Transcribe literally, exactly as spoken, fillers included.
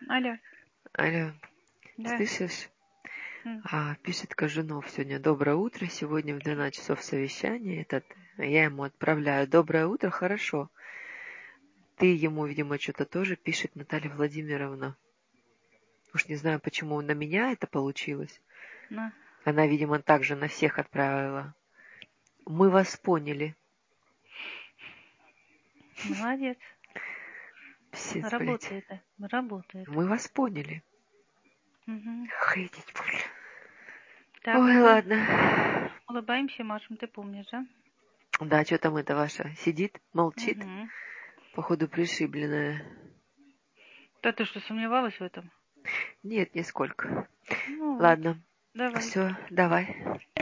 Алло. Алло, Да. слышишь? М. А, пишет Кожунов сегодня: доброе утро, сегодня в двенадцать часов совещание. Этот, я ему отправляю: доброе утро, хорошо. Ты ему, видимо, что-то тоже пишет, Наталья Владимировна. Уж не знаю, почему на меня это получилось. На. Она, видимо, также на всех отправила. Мы вас поняли. Молодец. Писец, блядь. Работает. Работает. Мы вас поняли. Мгм. Охренеть, блядь. Так Ой, что ладно. улыбаемся, машем, ты помнишь, да? Да, что там это ваша? Сидит, молчит, Угу. походу пришибленная. Да ты что, сомневалась в этом? Нет, нисколько. Ну вот. Ладно, Давай. все, давай.